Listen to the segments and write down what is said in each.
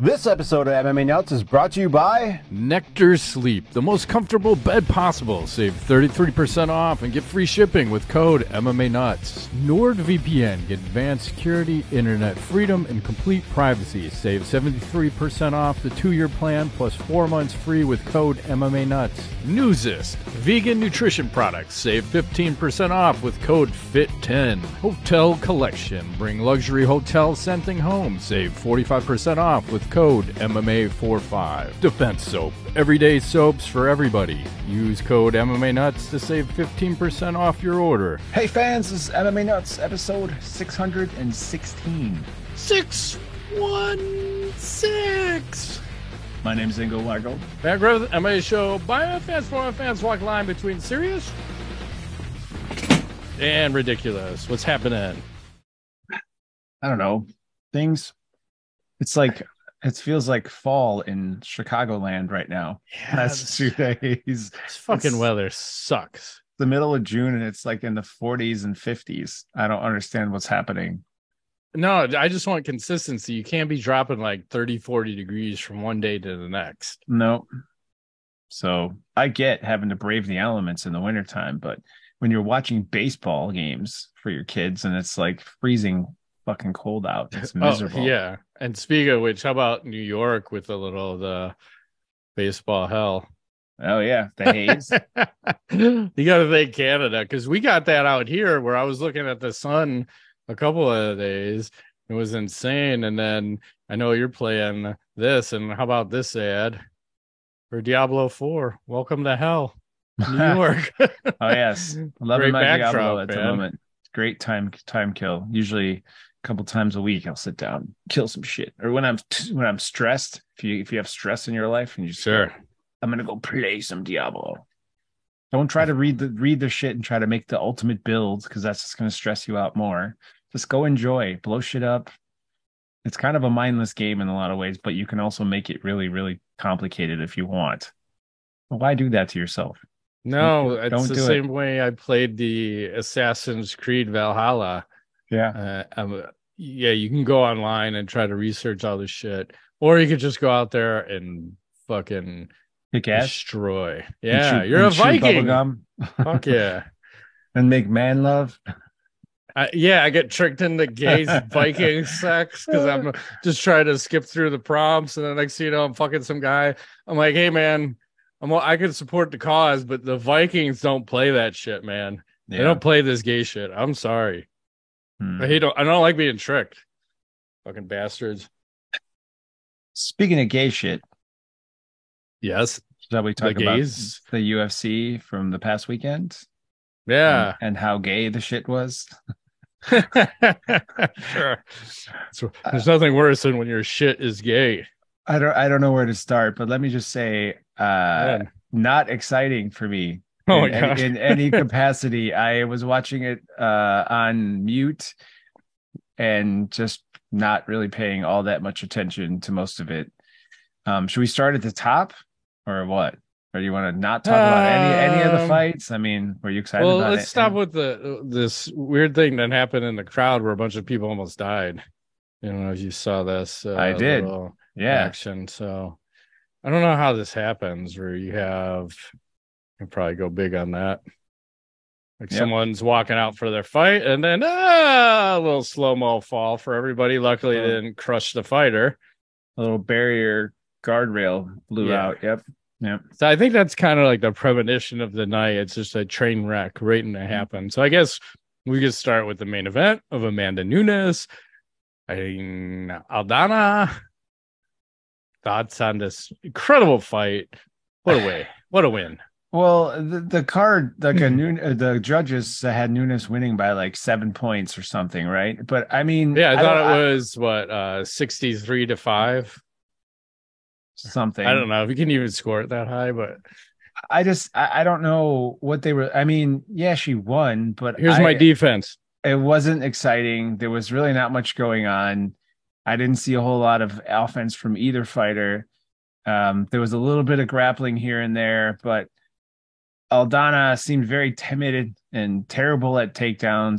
This episode of MMA Nuts is brought to you by Nectar Sleep, the most comfortable bed possible. Save 33% off and get free shipping with code MMA Nuts. NordVPN, get advanced security, internet freedom, and complete privacy. Save 73% off the 2-year plan plus 4 months free with code MMA Nuts. Newsist, vegan nutrition products. Save 15% off with code FIT10. Hotel Collection, bring luxury hotel scenting home. Save 45% off with code MMA45. Defense Soap, everyday soaps for everybody. Use code MMA Nuts to save 15% off your order. Hey fans, this is MMA Nuts, episode 616. 616. My name's Ingo Weigel. Background of the MMA show by fans, for fans, walk line between serious and ridiculous. What's happening? I don't know. Things. It's like, it feels like fall in Chicagoland right now. Yeah, Last 2 days. This fucking weather sucks. The middle of June and it's like in the 40s and 50s. I don't understand what's happening. No, I just want consistency. You can't be dropping like 30, 40 degrees from one day to the next. No. So I get having to brave the elements in the wintertime, but when you're watching baseball games for your kids and it's like freezing fucking cold out, it's miserable. Oh, yeah. And speaking of which, how about New York with a little of the baseball hell? Oh, yeah. The haze. You got to thank Canada because we got that out here where I was looking at the sun a couple of days. It was insane. And then I know you're playing this. And how about this ad for Diablo 4? Welcome to hell, New York. Oh, yes. I love Great my backdrop, Diablo at the man. moment. Great time kill. Usually a couple times a week I'll sit down, kill some shit. Or when I'm stressed, if you have stress in your life and you just Sure. go, I'm gonna go play some Diablo. Don't try to read the shit and try to make the ultimate build because that's just gonna stress you out more. Just go enjoy, blow shit up. It's kind of a mindless game in a lot of ways, but you can also make it really, really complicated if you want. Well, why do that to yourself? No, it's Don't the do it. same way I played the Assassin's Creed Valhalla. Yeah. Yeah, you can go online and try to research all this shit, or you could just go out there and fucking Kick ass. destroy. And Yeah, chew- you're a and chew Viking. bubblegum. Fuck yeah. And make man love. I get tricked into gay Viking sex because I'm just trying to skip through the prompts, and the next thing you know, I'm fucking some guy. I'm like, hey man, I could support the cause, but the Vikings don't play that shit, man. They don't play this gay shit. I'm sorry. I don't like being tricked. Fucking bastards. Speaking of gay shit, Yes. shall we talk The about gays? the UFC from the past weekend? Yeah. And how gay the shit was? Sure. So, there's nothing worse than when your shit is gay. I don't know where to start, but let me just say, Man. not exciting for me Oh my in, God. in any capacity. I was watching it on mute and just not really paying all that much attention to most of it. Should we start at the top or what? Or do you want to not talk about any of the fights? I mean, were you excited Well, about it? let's stop with this weird thing that happened in the crowd where a bunch of people almost died. You know, if you saw this, I did. little Yeah. action. So I don't know how this happens where you can probably go big on that. Like Yep. someone's walking out for their fight and then a little slow-mo fall for everybody. Luckily, they didn't crush the fighter. A little barrier guardrail blew Yeah. out. Yep. So I think that's kind of like the premonition of the night. It's just a train wreck waiting to happen. So I guess we could start with the main event of Amanda Nunes. Aldana. Thoughts on this incredible fight? What a way! What a win! Well, the card, like the judges had Nunes winning by like 7 points or something, right? But I mean, Yeah, I thought it was 63-5. something. I don't know if you can even score it that high, but I don't know what they were. I mean, yeah, she won, but here's my defense. It wasn't exciting. There was really not much going on. I didn't see a whole lot of offense from either fighter. There was a little bit of grappling here and there, but Aldana seemed very timid and terrible at takedowns.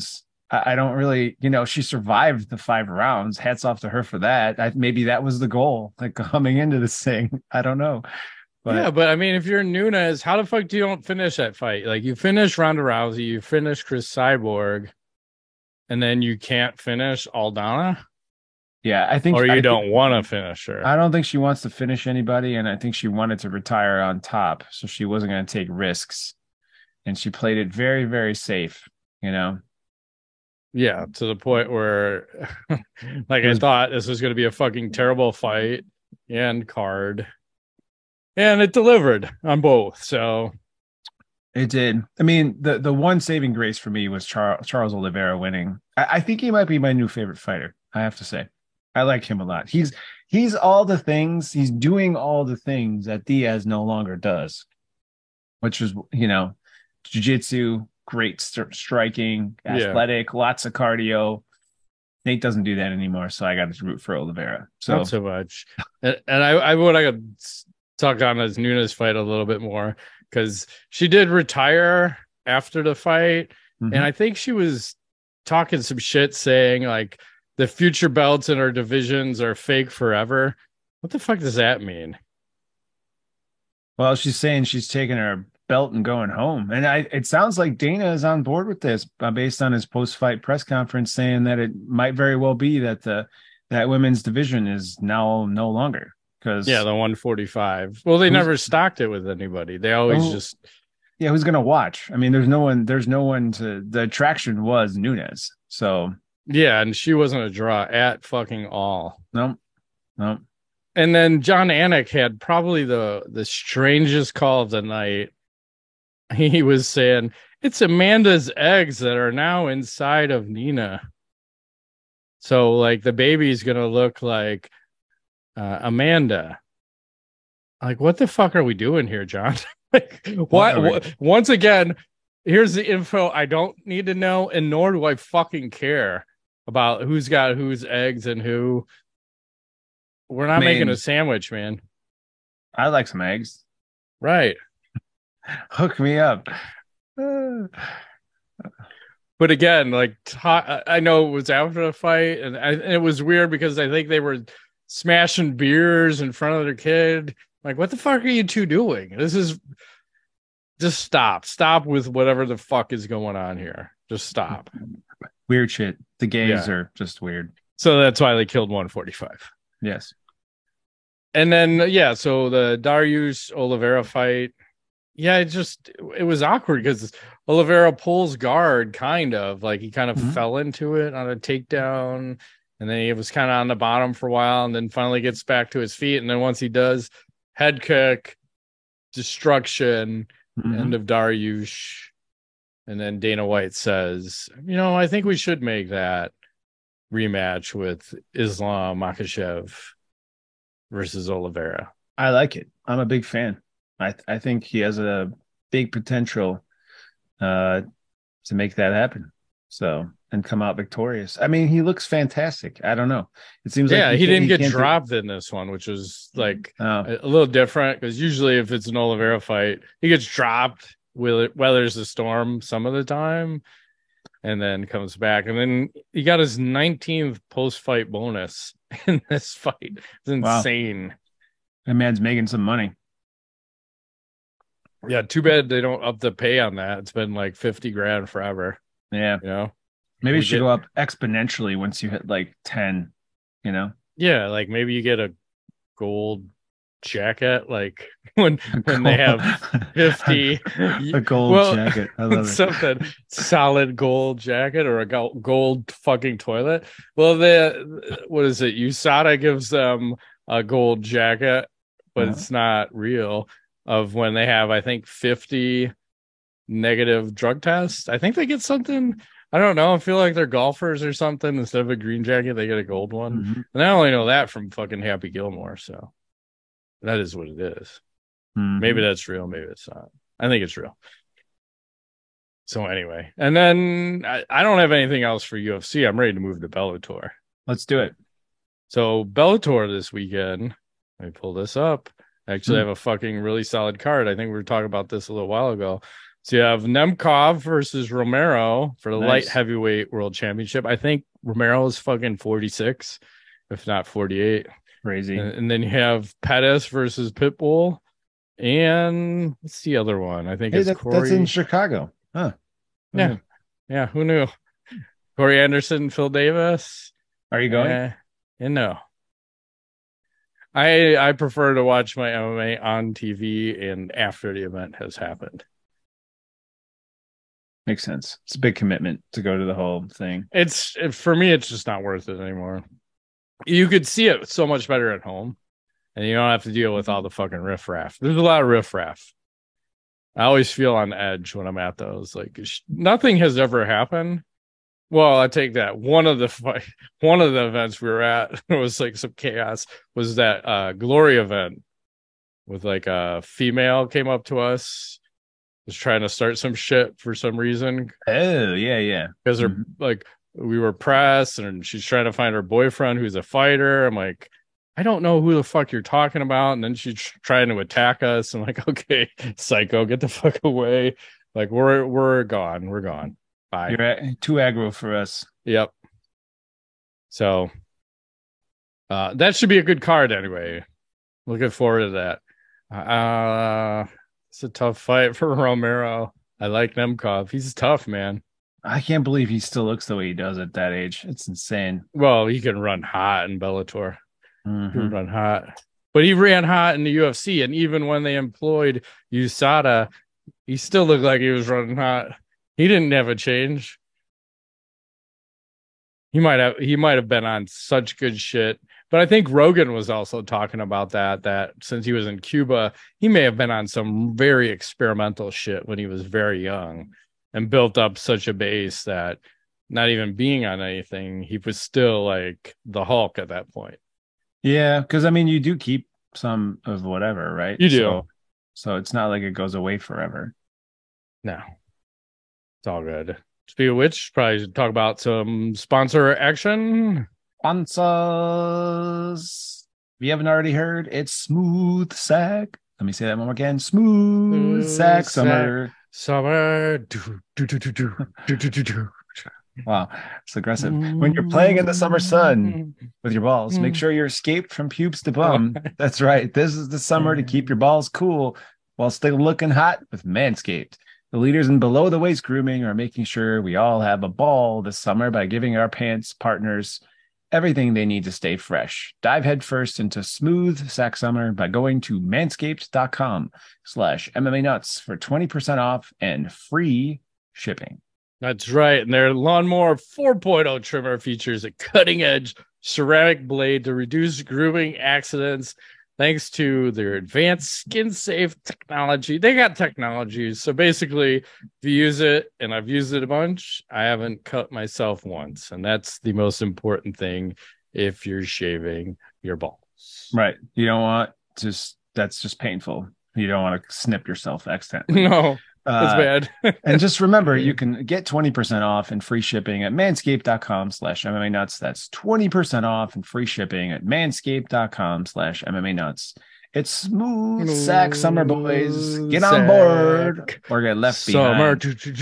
I don't really, she survived the 5 rounds. Hats off to her for that. Maybe that was the goal, like coming into this thing. I don't know, Yeah, but but I mean, if you're Nunes, how the fuck do you don't finish that fight? Like, you finish Ronda Rousey, you finish Chris Cyborg, and then you can't finish Aldana, yeah, I think or you I think don't want to finish her. I don't think she wants to finish anybody, and I think she wanted to retire on top, so she wasn't going to take risks, and she played it very, very safe. You know, Yeah, to the point where, like, it I was thought this was going to be a fucking terrible fight and card, and it delivered on both. So, It did. I mean, the one saving grace for me was Charles Oliveira winning. I think he might be my new favorite fighter. I have to say, I like him a lot. He's all the things. He's doing all the things that Diaz no longer does, which is jiu-jitsu, great striking, yeah, athletic, lots of cardio. Nate doesn't do that anymore, so I got to root for Oliveira. not So so much. And I would I could talk on this Nunes fight a little bit more because she did retire after the fight, and mhm. I think she was talking some shit saying like the future belts in our divisions are fake forever. What the fuck does that mean? Well, she's saying she's taking her belt and going home, and it sounds like Dana is on board with this, based on his post-fight press conference, saying that it might very well be that that women's division is now no longer Yeah, because the 145. Well, they who's never stocked it with anybody. They always oh just yeah, who's gonna watch? I mean, there's no one to the attraction was Nunes, so yeah, and she wasn't a draw at fucking all. no, no. And then John Anik had probably the strangest call of the night. He was saying it's Amanda's eggs that are now inside of Nina. So like the baby's gonna look like Amanda. Like, what the fuck are we doing here, John? Like, what? Once again, here's the info I don't need to know, and nor do I fucking care about who's got whose eggs and who. We're I not making mean, a sandwich, man. I like some eggs. Right. Hook me up. Uh, But again, like I know it was after the fight, and it was weird because I think they were smashing beers in front of their kid. Like, what the fuck are you two doing? This is just stop with whatever the fuck is going on here. Just stop. Weird shit. The gays Yeah. are just weird. So that's why they killed 145. Yes. And then yeah, so the Darius Oliveira fight, yeah, it was awkward because Oliveira pulls guard, kind of like he kind of Mhm. fell into it on a takedown, and then he was kind of on the bottom for a while, and then finally gets back to his feet, and then once he does, head kick, destruction, end Mhm. of Dariush, and then Dana White says, I think we should make that rematch with Islam Makhachev versus Oliveira. I like it. I'm a big fan. I think he has a big potential uh to make that happen. So and come out victorious. I mean, he looks fantastic. I don't know. It seems like Yeah, he didn't he get can't do. dropped in this one, which was like Oh, a little different because usually if it's an Oliveira fight, he gets dropped, weathers the storm some of the time, and then comes back. And then he got his 19th post-fight bonus in this fight. It's wow. insane. That man's making some money. Yeah, too bad they don't up the pay on that. It's been like 50 grand forever, Yeah. you know? Maybe it We should get go up exponentially once you hit like 10, you know? Yeah, like maybe you get a gold jacket like when A they have 50 a gold well jacket. I love it. something solid gold jacket or a gold fucking toilet. Well, the what is it, USADA gives them a gold jacket, but Uh-huh. it's not real, of when they have I think 50 negative drug tests. I think they get something, I don't know, I feel like they're golfers or something. Instead of a green jacket they get a gold one, Mhm. and I only know that from fucking Happy Gilmore, so that is what it is. Maybe Mhm. that's real, maybe it's not. I think it's real. So anyway, and then I don't have anything else for UFC. I'm ready to move to Bellator. Let's do it. So Bellator this weekend, let me pull this up. I actually have a fucking really solid card. I think we were talking about this a little while ago. So you have Nemkov versus Romero for the light Nice. heavyweight world championship. I think Romero is fucking 46, if not 48. Crazy. And then you have Pettis versus Pitbull. And what's the other one? I think Hey, it's that's in Corey. Chicago. Huh. Yeah. Yeah. Who knew? Corey Anderson, Phil Davis. Are you going? And no. I prefer to watch my MMA on TV and after the event has happened. Makes sense. It's a big commitment to go to the whole thing. For me, it's just not worth it anymore. You could see it so much better at home, and you don't have to deal with all the fucking riffraff. There's a lot of riffraff. I always feel on edge when I'm at those. Like nothing has ever happened. Well, I take that. One of the events we were at was like some chaos. Was that Glory event with like a female came up to us, was trying to start some shit for some reason. Oh, yeah. Because they're like, we were pressed and she's trying to find her boyfriend who's a fighter. I'm like, I don't know who the fuck you're talking about. And then she's trying to attack us. I'm like, okay, psycho, get the fuck away. Like we're gone. We're gone. Bye. You're too aggro for us. Yep. So that should be a good card anyway. Looking forward to that. It's a tough fight for Romero. I like Nemkov. He's tough, man. I can't believe he still looks the way he does at that age. It's insane. Well, he can run hot in Bellator. Mm-hmm. He can run hot. But he ran hot in the UFC. And even when they employed USADA, he still looked like he was running hot. He didn't have a change. He might have been on such good shit. But I think Rogan was also talking about that since he was in Cuba, he may have been on some very experimental shit when he was very young and built up such a base that not even being on anything, he was still like the Hulk at that point. Yeah, because I mean, you do keep some of whatever, right? You do. So it's not like it goes away forever. No, it's all good. Speaking of which, probably should talk about some sponsor action. Sponsors. If you haven't already heard, it's Smooth Sack. Let me say that one more again. Smooth Sack Summer. Summer. Wow, it's aggressive. When you're playing in the summer sun with your balls, make sure you're escaped from pubes to bum. That's right. This is the summer to keep your balls cool while still looking hot with Manscaped. The leaders in below the waist grooming are making sure we all have a ball this summer by giving our pants partners everything they need to stay fresh. Dive headfirst into Smooth Sack Summer by going to manscaped.com/MMA Nuts for 20% off and free shipping. That's right. And their Lawnmower 4.0 trimmer features a cutting-edge ceramic blade to reduce grooming accidents thanks to their advanced skin-safe technology. They got technologies. So basically, if you use it, and I've used it a bunch, I haven't cut myself once. And that's the most important thing if you're shaving your balls. Right. You don't want that's just painful. You don't want to snip yourself accidentally. No. That's bad. And just remember, you can get 20% off and free shipping at manscaped.com/MMA Nuts. That's 20% off and free shipping at manscaped.com/MMA Nuts. It's Smooth Sack Summer, boys. Get on board or get left behind.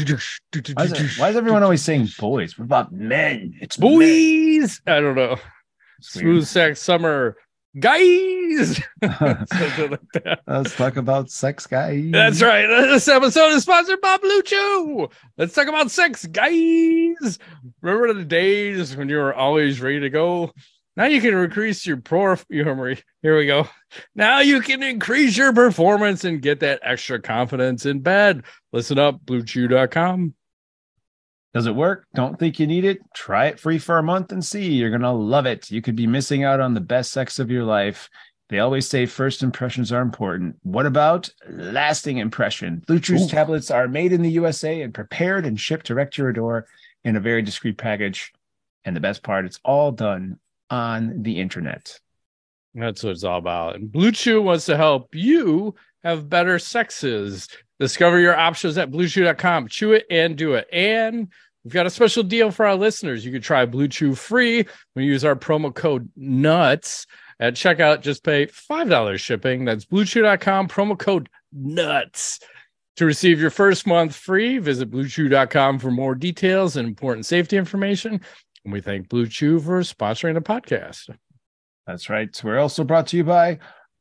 Why is everyone always saying boys? What about men? It's boys. Men. I don't know. Smooth Sack Summer. Guys, something like that. Let's talk about sex, guys. That's right. This episode is sponsored by Blue Chew. Let's talk about sex, guys. Remember the days when you were always ready to go? Now you can increase your Here we go. Now you can increase your performance and get that extra confidence in bed. Listen up, BlueChew.com. Does it work? Don't think you need it? Try it free for a month and see. You're going to love it. You could be missing out on the best sex of your life. They always say first impressions are important. What about lasting impression? Blue Chew's tablets are made in the USA and prepared and shipped direct to your door in a very discreet package. And the best part, it's all done on the internet. That's what it's all about. And Blue Chew wants to help you have better sexes. Discover your options at BlueChew.com. Chew it and do it. And we've got a special deal for our listeners. You can try Blue Chew free when you use our promo code NUTS at checkout. Just pay $5 shipping. That's BlueChew.com, promo code NUTS. To receive your first month free, visit BlueChew.com for more details and important safety information. And we thank Blue Chew for sponsoring the podcast. That's right. We're also brought to you by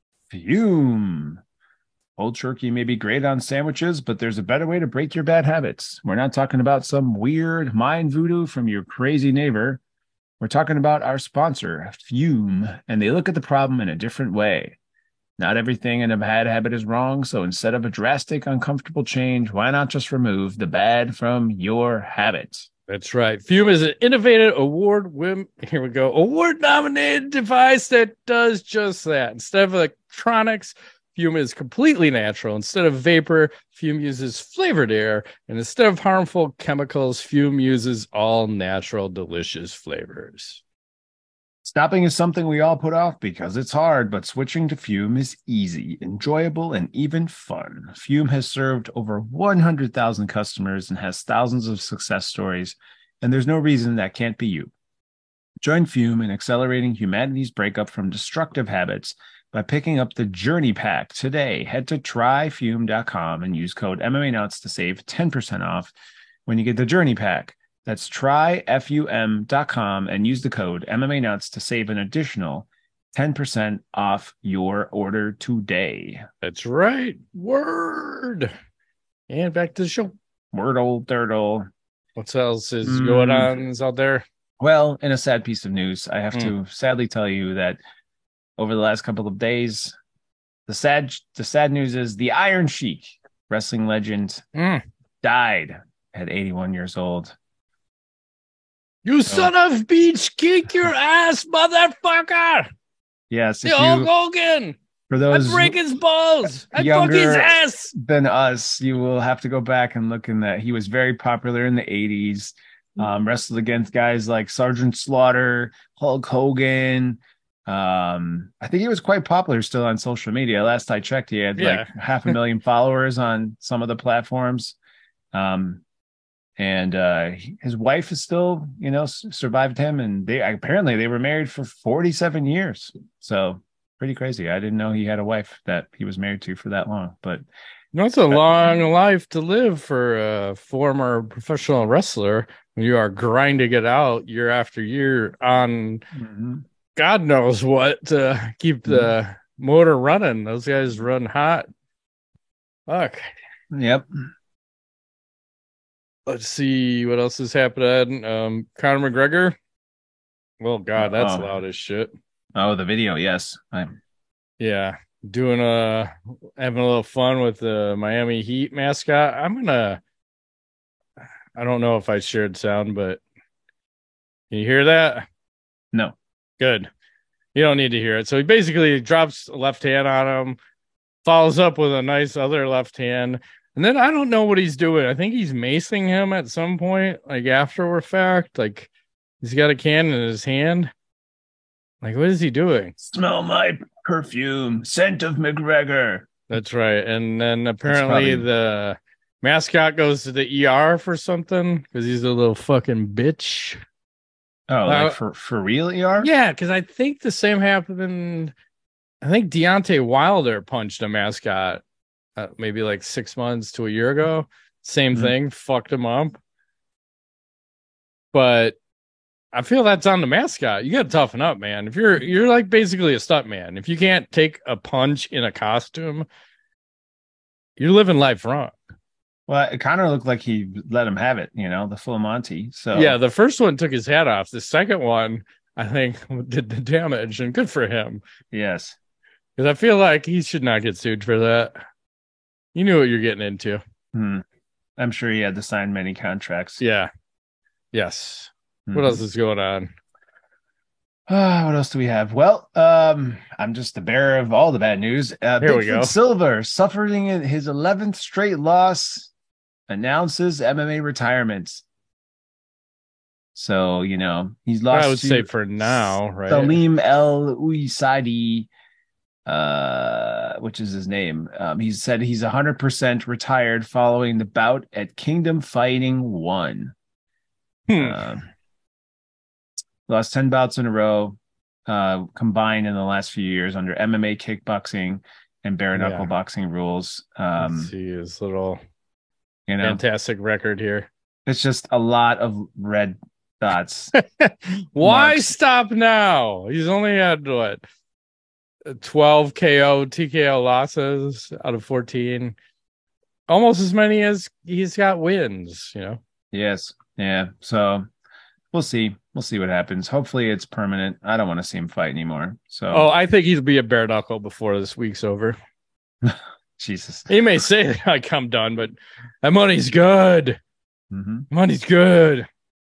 Fume. Old turkey may be great on sandwiches, but there's a better way to break your bad habits. We're not talking about some weird mind voodoo from your crazy neighbor. We're talking about our sponsor, Fume, and they look at the problem in a different way. Not everything in a bad habit is wrong, so instead of a drastic, uncomfortable change, why not just remove the bad from your habits? That's right. Fume is an innovative award-nominated device that does just that. Instead of electronics, Fume is completely natural. Instead of vapor, Fume uses flavored air. And instead of harmful chemicals, Fume uses all natural, delicious flavors. Stopping is something we all put off because it's hard, but switching to Fume is easy, enjoyable, and even fun. Fume has served over 100,000 customers and has thousands of success stories, and there's no reason that can't be you. Join Fume in accelerating humanity's breakup from destructive habits by picking up the Journey Pack today. Head to tryfume.com and use code MMAnuts to save 10% off when you get the Journey Pack. That's tryfum.com and use the code MMAnuts to save an additional 10% off your order today. That's right. Word. And back to the show. Word old turtle. What else is going on out there? Well, in a sad piece of news, I have to sadly tell you that over the last couple of days, the sad news is the Iron Sheik, wrestling legend, died at 81 years old. You son of beach, kick your ass, motherfucker! Yes, Hulk Hogan. For those I break his balls. I fuck his ass. Than us, you will have to go back and look in that. He was very popular in the 80s. Wrestled against guys like Sergeant Slaughter, Hulk Hogan. I think he was quite popular still on social media. Last I checked, he had like 500,000 followers on some of the platforms. And his wife is still, survived him, and they were married for 47 years. So pretty crazy. I didn't know he had a wife that he was married to for that long. But it's a long life to live for a former professional wrestler when you are grinding it out year after year on God knows what to keep the motor running. Those guys run hot. Fuck. Yep. Let's see what else is happening. Conor McGregor. Well, God, that's loud as shit. Oh, the video, yes. Yeah, having a little fun with the Miami Heat mascot. I don't know if I shared sound, but can you hear that? No. Good. You don't need to hear it. So he basically drops a left hand on him, follows up with a nice other left hand. And then I don't know what he's doing. I think he's macing him at some point, like after the fact. Like he's got a can in his hand. Like, what is he doing? Smell my perfume, scent of McGregor. That's right. And then apparently the mascot goes to the ER for something because he's a little fucking bitch. Oh, like for real ER? Yeah, because I think the same happened. I think Deontay Wilder punched a mascot. Maybe like 6 months to a year ago. Same thing, fucked him up. But I feel that's on the mascot. You got to toughen up, man. If you're like basically a stunt man. If you can't take a punch in a costume, you're living life wrong. Well, it kind of looked like he let him have it, the full Monty. So yeah, the first one took his hat off. The second one, I think, did the damage, and good for him. Yes, because I feel like he should not get sued for that. You knew what you're getting into. I'm sure he had to sign many contracts. Yeah. Yes. What else is going on? What else do we have? Well, I'm just the bearer of all the bad news. Here we go. Silver, suffering his 11th straight loss, announces MMA retirement. So, he's lost. I would say for now, right? Salim El Uysadi, which is his name. He said he's 100% retired following the bout at Kingdom Fighting 1. Lost 10 bouts in a row, combined in the last few years under MMA kickboxing and bare knuckle Yeah. boxing rules. Let's see his little You know, fantastic record here. it's just a lot of red dots, Why marks. stop now? He's only had what 12 KO, TKO losses out of 14. Almost as many as he's got wins, you know. Yes. Yeah. So we'll see. We'll see what happens. Hopefully it's permanent. I don't want to see him fight anymore. So Oh, I think he'll be a bare knuckle before this week's over. Jesus. He may say like I'm done, but that money's good. Mm-hmm. Money's good.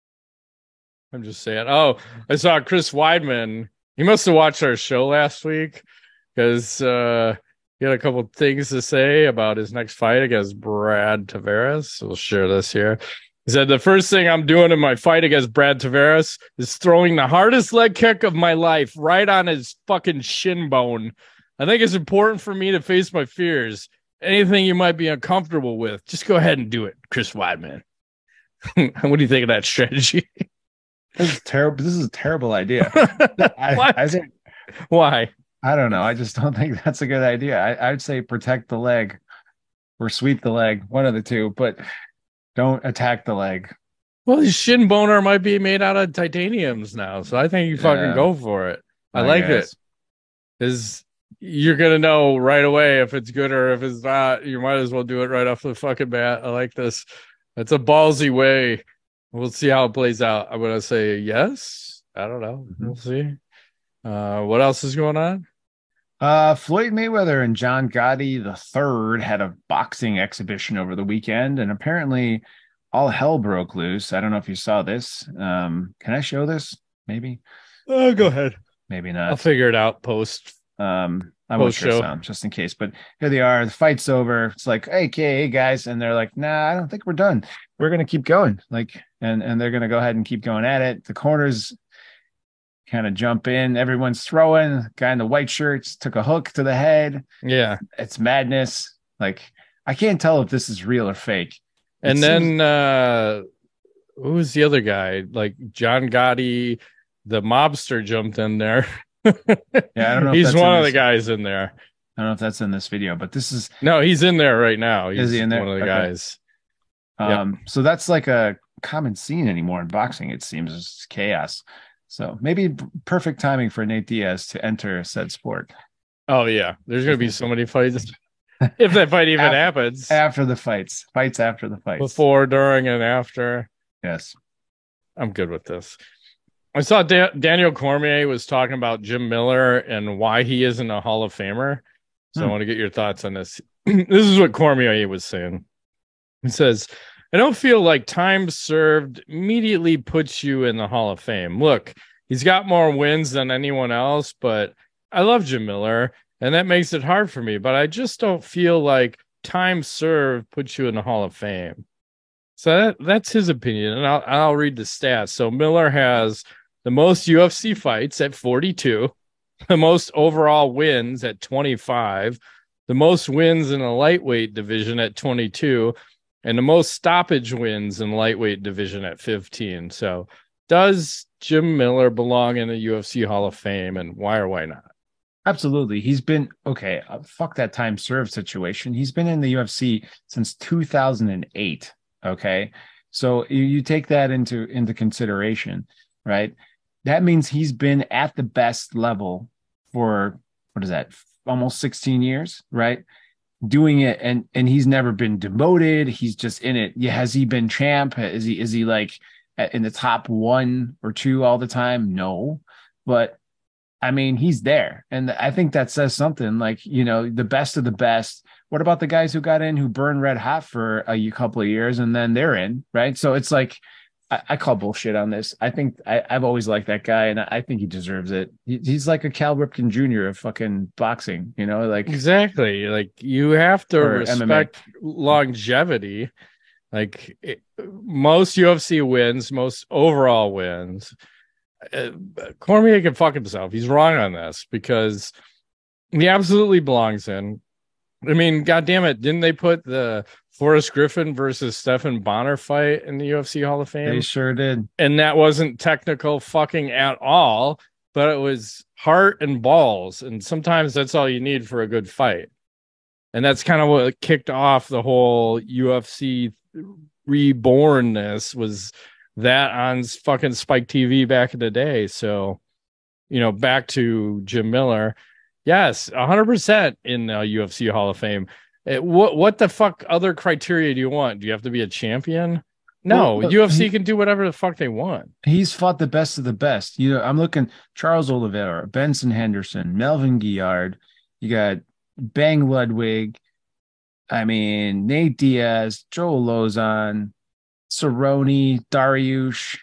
I'm just saying. Oh, I saw Chris Weidman. He must have watched our show last week because he had a couple things to say about his next fight against Brad Tavares. We'll share this here. He said, the first thing I'm doing in my fight against Brad Tavares is throwing the hardest leg kick of my life right on his fucking shin bone. I think it's important for me to face my fears. Anything you might be uncomfortable with, just go ahead and do it, Chris Weidman. What do you think of that strategy? This is terrible. This is a terrible idea. I think. Why? I don't know. I just don't think that's a good idea. I'd say protect the leg or sweep the leg, one of the two, but don't attack the leg. Well, his shin boner might be made out of titaniums now, so I think you fucking go for it. I like guess. it. Is you're gonna know right away if it's good or if it's not. You might as well do it right off the fucking bat. I like this. It's a ballsy way. We'll see how it plays out. I'm gonna say yes. I don't know. Mm-hmm. We'll see. What else is going on? Floyd Mayweather and John Gotti III had a boxing exhibition over the weekend, and apparently all hell broke loose. I don't know if you saw this. Can I show this? Maybe. Oh, go ahead. Maybe not. I'll figure it out post. I won't share sound just in case. But here they are. The fight's over. It's like, hey, guys, and they're like, nah, I don't think we're done. We're gonna keep going. Like, and they're gonna go ahead and keep going at it. The corners kind of jump in. Everyone's throwing. Guy in the white shirts took a hook to the head. Yeah, it's madness. Like, I can't tell if this is real or fake. And then who was the other guy? Like John Gotti, the mobster, jumped in there. Yeah, I don't know. He's one of the guys in there. I don't know if that's in this video, but this is he's in there right now. He's is he in there? One of the guys. So that's like a common scene anymore in boxing. It seems it's chaos. So maybe perfect timing for Nate Diaz to enter said sport. Oh yeah, there's gonna be so many fights. If that fight even happens. After the fights after the fights. Before, during, and after. Yes. I'm good with this. I saw Daniel Cormier was talking about Jim Miller and why he isn't a Hall of Famer. So I want to get your thoughts on this. This is what Cormier was saying. He says, I don't feel like time served immediately puts you in the Hall of Fame. Look, he's got more wins than anyone else, but I love Jim Miller, and that makes it hard for me. But I just don't feel like time served puts you in the Hall of Fame. So that's his opinion, and I'll read the stats. So Miller has the most UFC fights at 42, the most overall wins at 25, the most wins in the lightweight division at 22, and the most stoppage wins in the lightweight division at 15. So does Jim Miller belong in the UFC Hall of Fame, and why or why not? Absolutely. He's been okay. Fuck that time served situation. He's been in the UFC since 2008. Okay. So you take that into consideration, right? That means he's been at the best level for, what is that? Almost 16 years, right? Doing it. And he's never been demoted. He's just in it. Yeah. Has he been champ? Is he like in the top 1 or 2 all the time? No, but I mean, he's there. And I think that says something like, the best of the best. What about the guys who got in, who burned red hot for a couple of years and then they're in, right? So it's like, I call bullshit on this. I think I've always liked that guy, and I think he deserves it. He's like a Cal Ripken Jr. of fucking boxing, like exactly. Like you have to respect MMA. Longevity. Like most UFC wins, most overall wins. Cormier can fuck himself. He's wrong on this because he absolutely belongs in. I mean, God damn it. Didn't they put the Forrest Griffin versus Stephan Bonnar fight in the UFC Hall of Fame? They sure did. And that wasn't technical fucking at all, but it was heart and balls. And sometimes that's all you need for a good fight. And that's kind of what kicked off the whole UFC rebornness, was that on fucking Spike TV back in the day. So, back to Jim Miller. Yes, 100% in the UFC Hall of Fame. What the fuck other criteria do you want? Do you have to be a champion? No, Well, UFC can do whatever the fuck they want. He's fought the best of the best. I'm looking Charles Oliveira, Benson Henderson, Melvin Guillard. You got Bang Ludwig. I mean, Nate Diaz, Joel Lozon, Cerrone, Dariush,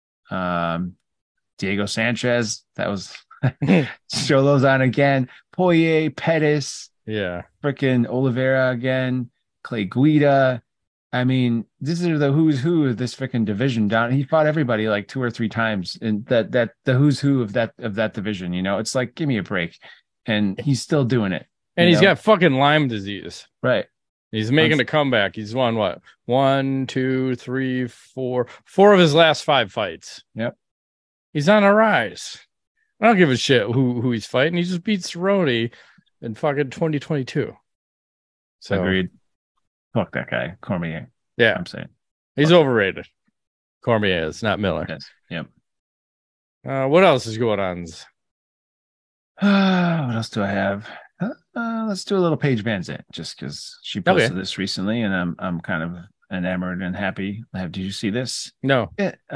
Diego Sanchez. That was Joe Lozon again. Poirier, Pettis. Yeah. Freaking Oliveira again. Clay Guida. I mean, this is the who's who of this freaking division. Down, he fought everybody like 2 or 3 times, and that the who's who of that division. It's like, give me a break, and he's still doing it. And he's got fucking Lyme disease, right? He's making a comeback. He's won what? 1, 2, 3, 4 of his last 5 fights. Yep, he's on a rise. I don't give a shit who he's fighting. He just beat Cerrone in fucking 2022. So agreed. Fuck that guy, Cormier. Yeah, I'm saying he's overrated. Cormier is, not Miller. Yes. Yep. What else is going on? What else do I have? Let's do a little Paige VanZant, just because she posted this recently, and I'm kind of enamored and happy. Did you see this? No.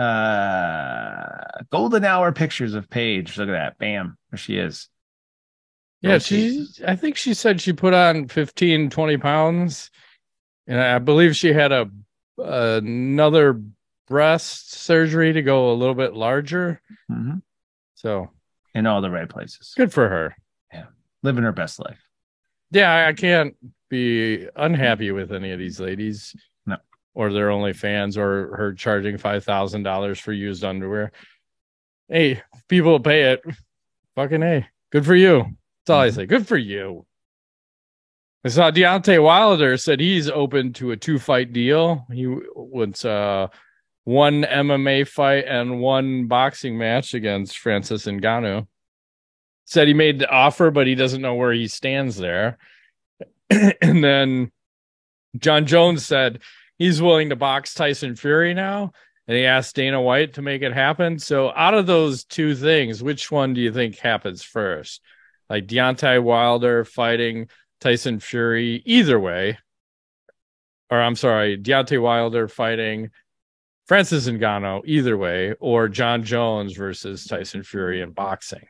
Golden hour pictures of Paige. Look at that. Bam. There she is. Yeah, I think she said she put on 15, 20 pounds. And I believe she had another breast surgery to go a little bit larger. Mm-hmm. So in all the right places. Good for her. Yeah. Living her best life. Yeah, I can't be unhappy with any of these ladies. No. Or their OnlyFans, or her charging $5,000 for used underwear. Hey, people will pay it. Fucking hey. Good for you. That's all I say. Good for you. I saw Deontay Wilder said he's open to a 2-fight deal. He wants 1 MMA fight and 1 boxing match against Francis Ngannou. Said he made the offer, but he doesn't know where he stands there. And then John Jones said he's willing to box Tyson Fury now, and he asked Dana White to make it happen. So out of those 2 things, which one do you think happens first? Like Deontay Wilder fighting Tyson Fury either way, or I'm sorry, Deontay Wilder fighting Francis Ngannou either way, or John Jones versus Tyson Fury in boxing.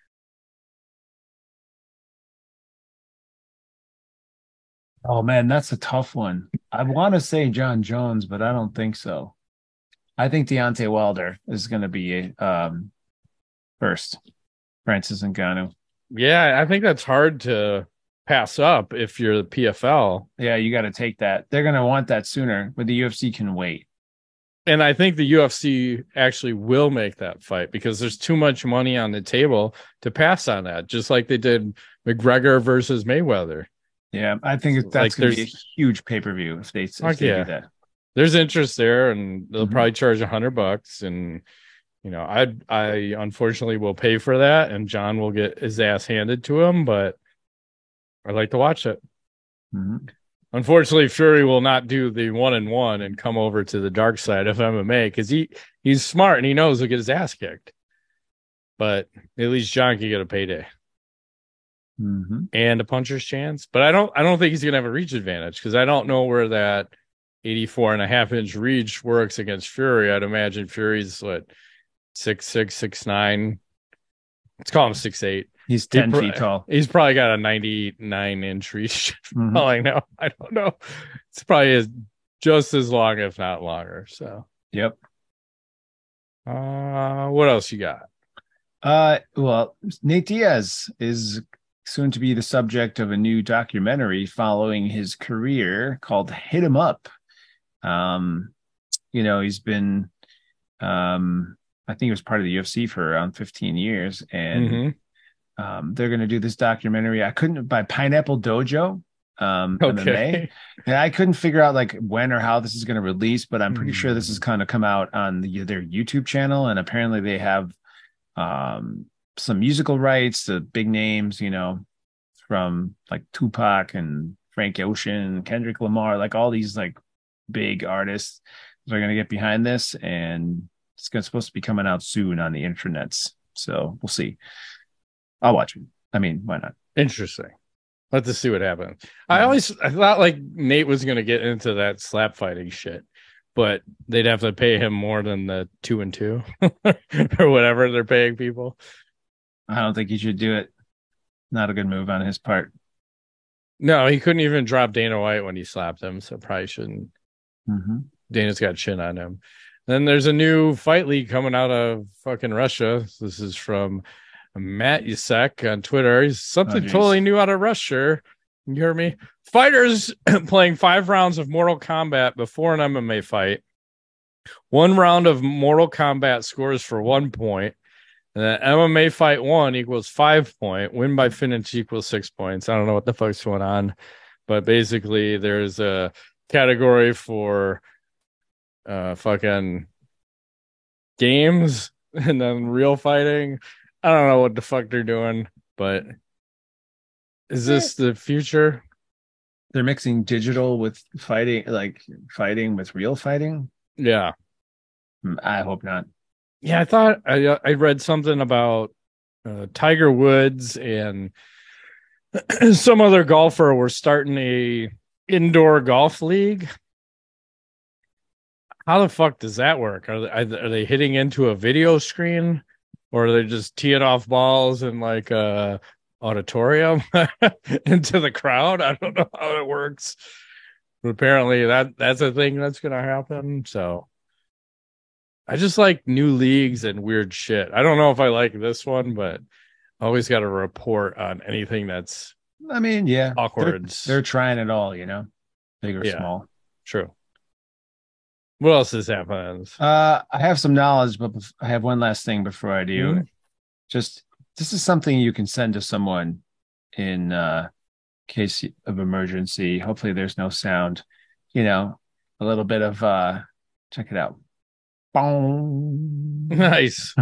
Oh man, that's a tough one. I want to say John Jones, but I don't think so. I think Deontay Wilder is going to be first. Francis Ngannou. Yeah, I think that's hard to pass up if you're the PFL. Yeah, you got to take that. They're going to want that sooner, but the UFC can wait. And I think the UFC actually will make that fight because there's too much money on the table to pass on that, just like they did McGregor versus Mayweather. Yeah, I think that's going to be a huge pay-per-view if they do that. There's interest there, and they'll probably charge $100, and I unfortunately will pay for that, and John will get his ass handed to him, but I'd like to watch it. Mm-hmm. Unfortunately, Fury will not do the 1-1 and come over to the dark side of MMA because he's smart and he knows he'll get his ass kicked. But at least John can get a payday and a puncher's chance. But I don't think he's gonna have a reach advantage because I don't know where that 84.5-inch reach works against Fury. I'd imagine Fury's 6'6", 6'9". Let's call him 6'8". He's 10 feet tall. He's probably got a 99-inch reach. All I know. I don't know. It's probably just as long, if not longer. So, yep. What else you got? Well, Nate Diaz is soon to be the subject of a new documentary following his career called Hit 'Em Up. He's been, I think he was part of the UFC for around 15 years, and they're going to do this documentary. By Pineapple Dojo, MMA. And I couldn't figure out when or how this is going to release, but I'm pretty sure this is going to come out on their YouTube channel. And apparently they have some musical rights to big names, from like Tupac and Frank Ocean, Kendrick Lamar, like all these like big artists that are going to get behind this, and supposed to be coming out soon on the internets. So we'll see. I'll watch it. I mean, why not? Interesting. Let's see what happens. I thought like Nate was going to get into that slap fighting shit, but they'd have to pay him more than the 2 and 2 or whatever they're paying people. I don't think he should do it. Not a good move on his part. No, he couldn't even drop Dana White when he slapped him, so probably shouldn't. Mm-hmm. Dana's got chin on him. Then there's a new fight league coming out of fucking Russia. This is from Matt Yasek on Twitter. He's something totally new out of Russia. You hear me? Fighters playing 5 rounds of Mortal Kombat before an MMA fight. 1 round of Mortal Kombat scores for 1 point. And then MMA fight 1 equals 5 point. Win by finish equals 6 points. I don't know what the fuck's going on, but basically there's a category for fucking games and then real fighting. I don't know what the fuck they're doing, but is this the future? They're mixing digital with fighting, like fighting with real fighting. Yeah, I hope not. Yeah, I thought I read something about Tiger Woods and some other golfer were starting a indoor golf league. How the fuck does that work? Are they hitting into a video screen, or are they just teeing off balls in like a auditorium into the crowd? I don't know how it works, but apparently that's a thing that's gonna happen. So I just like new leagues and weird shit. I don't know if I like this one, but I always got to report on anything that's, I mean, yeah, awkward. They're trying it all, you know, big or small. True. What else has happened? I have some knowledge, but I have one last thing before I do. Mm-hmm. Just this is something you can send to someone in case of emergency. Hopefully, there's no sound. You know, a little bit of check it out. Boom. Nice.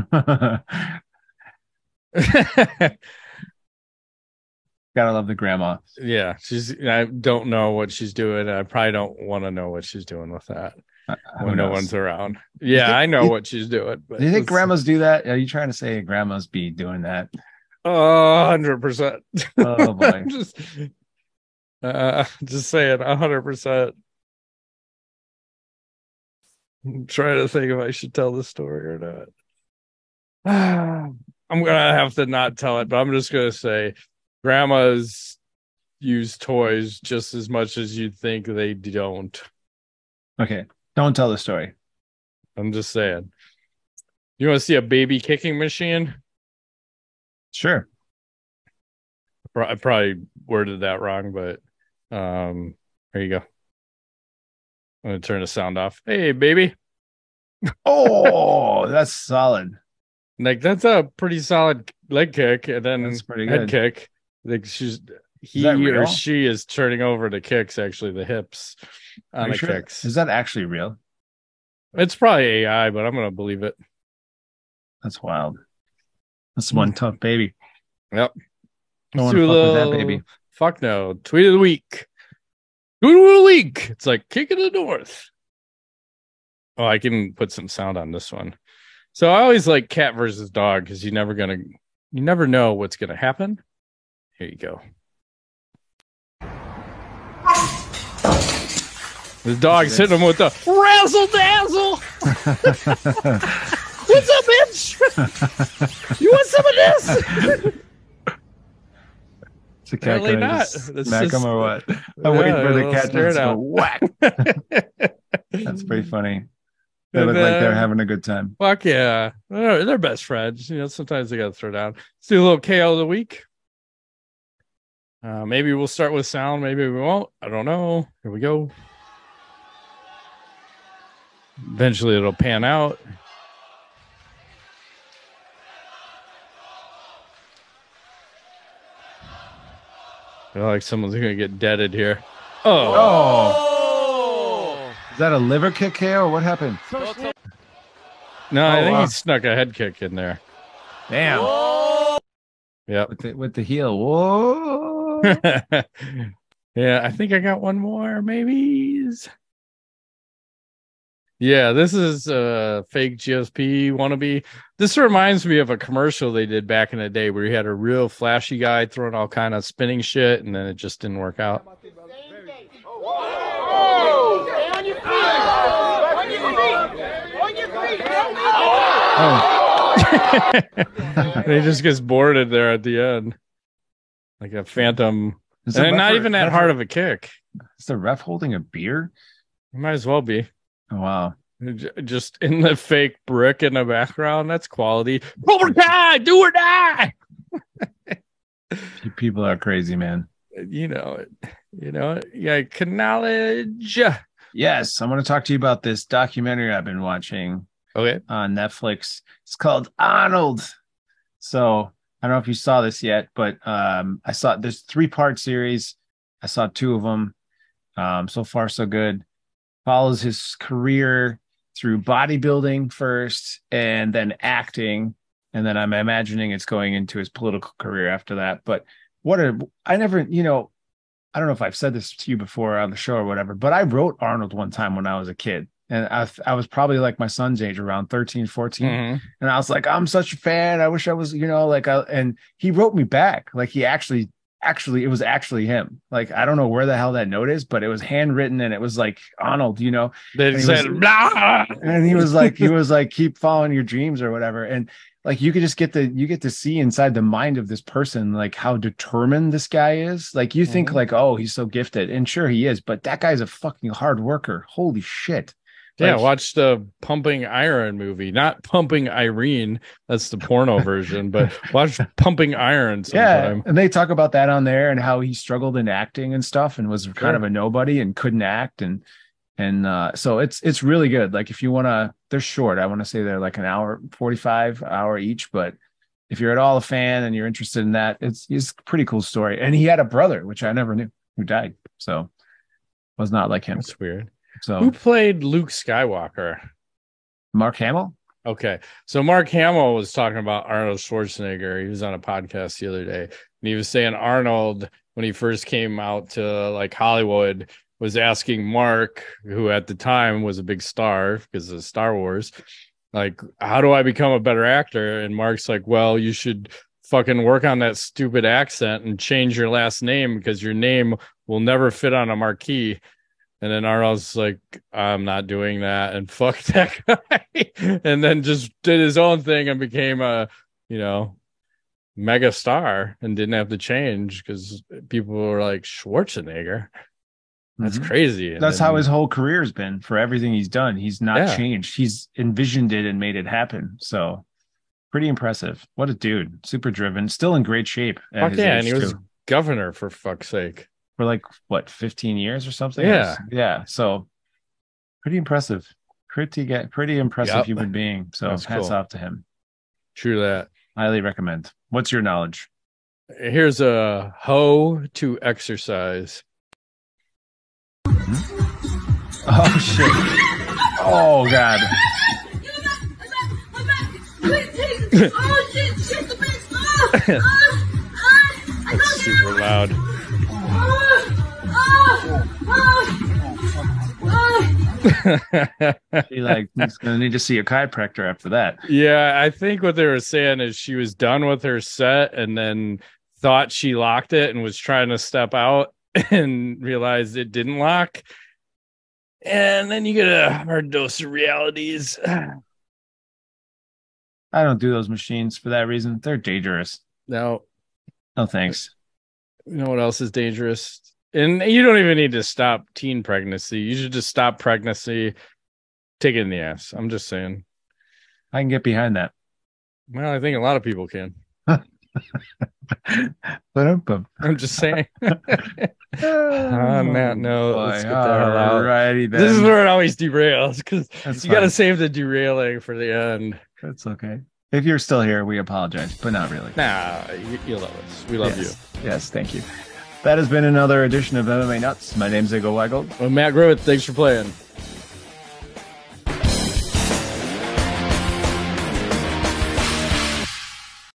Gotta love the grandma. Yeah, I don't know what she's doing. I probably don't want to know what she's doing with that when no one's around. Yeah, I know what she's doing. But do you think grandmas do that? Are you trying to say grandmas be doing that? 100%. Oh boy. Just saying 100%. I'm trying to think if I should tell the story or not. I'm gonna have to not tell it, but I'm just gonna say grandmas use toys just as much as you'd think they don't. Okay, don't tell the story. I'm just saying. You want to see a baby kicking machine? Sure. I probably worded that wrong, but here you go. I'm gonna turn the sound off. Hey, baby. Oh, that's solid. Like that's a pretty solid leg kick, and then that's pretty head good. Kick. Like he or she is turning over the kicks, actually the hips on the kicks. Is that actually real? It's probably AI, but I'm gonna believe it. That's wild. That's one tough baby. Yep. I want to fuck with that baby. Fuck no. Tweet of the week. Tweet of the week. It's like kick in the north. Oh, I can put some sound on this one. So I always like cat versus dog because you never know what's gonna happen. Here you go. The dog's hitting him with the razzle dazzle. What's up, bitch? You want some of this? It's a cat really gonna not. smack him or what? I'm waiting for the cat to go whack. That's pretty funny. They look like they're having a good time. Fuck yeah. They're best friends. You know, sometimes they got to throw down. Let's do a little KO of the week. Maybe we'll start with sound. Maybe we won't. I don't know. Here we go. Eventually it'll pan out. I feel like someone's going to get deaded here. Oh. Is that a liver kick, KO? What happened? No, I think he snuck a head kick in there. Damn. Yep. With the heel. Whoa. Yeah, I think I got one more, maybe. Yeah, this is a fake GSP wannabe. This reminds me of a commercial they did back in the day where you had a real flashy guy throwing all kind of spinning shit, and then it just didn't work out. Oh. He just gets boarded there at the end. Like a phantom. And not even that hard of a kick. Is the ref holding a beer? It might as well be. Oh, wow. Just in the fake brick in the background. That's quality. Cobra Kai, do or die. You people are crazy, man. You know it. Yeah, knowledge. Yes, I'm going to talk to you about this documentary I've been watching. Okay. On Netflix. It's called Arnold. So I don't know if you saw this yet, but I saw there's 3-part series. I saw 2 of them. So far, so good. Follows his career through bodybuilding first and then acting. And then I'm imagining it's going into his political career after that. But I don't know if I've said this to you before on the show or whatever, but I wrote Arnold one time when I was a kid. And I was probably like my son's age, around 13, 14. Mm-hmm. And I was like, I'm such a fan. I wish I was, and he wrote me back. Like he actually, it was actually him. Like, I don't know where the hell that note is, but it was handwritten and it was like, Arnold, They said, blah! And he was like, keep following your dreams or whatever. And like, you get to see inside the mind of this person, like how determined this guy is. Like you think like, oh, he's so gifted, and sure he is, but that guy's a fucking hard worker. Holy shit. Yeah, watch the Pumping Iron movie, not Pumping Irene. That's the porno version, but watch Pumping Iron sometime. Yeah, and they talk about that on there and how he struggled in acting and stuff and was kind of a nobody and couldn't act. And so it's really good. Like if you want to, they're short. I want to say they're like an hour, 45 hour each. But if you're at all a fan and you're interested in that, it's a pretty cool story. And he had a brother, which I never knew, who died. So was not like him. That's weird. So who played Luke Skywalker? Mark Hamill. Okay. So Mark Hamill was talking about Arnold Schwarzenegger. He was on a podcast the other day, and he was saying Arnold, when he first came out to like Hollywood, was asking Mark, who at the time was a big star because of Star Wars, like, how do I become a better actor? And Mark's like, well, you should fucking work on that stupid accent and change your last name because your name will never fit on a marquee. And then Arnold's like, I'm not doing that, and fuck that guy. And then just did his own thing and became a, mega star and didn't have to change because people were like, Schwarzenegger. That's crazy. And that's how his whole career has been for everything he's done. He's not changed. He's envisioned it and made it happen. So pretty impressive. What a dude. Super driven. Still in great shape. Fuck yeah. And he was governor, for fuck's sake. For like, 15 years or something? Yeah. Yeah. So pretty impressive. Pretty impressive human being. So that's hats off to him. True that. Highly recommend. What's your knowledge? Here's a hoe to exercise. Oh, shit. Oh, God. That's super loud. He's gonna need to see a chiropractor after that. Yeah, I think what they were saying is she was done with her set and then thought she locked it and was trying to step out and realized it didn't lock. And then you get a hard dose of realities. I don't do those machines for that reason. They're dangerous. No thanks. You know what else is dangerous? And you don't even need to stop teen pregnancy. You should just stop pregnancy, take it in the ass. I'm just saying. I can get behind that. Well, I think a lot of people can. I'm just saying. On that note, let's get the hell out. Alrighty, then. This is where it always derails because you got to save the derailing for the end. That's okay. If you're still here, we apologize, but not really. Nah, you love us. We love you. Yes, thank you. That has been another edition of MMA Nuts. My name's Igor Weigel. I'm Matt Griffith. Thanks for playing.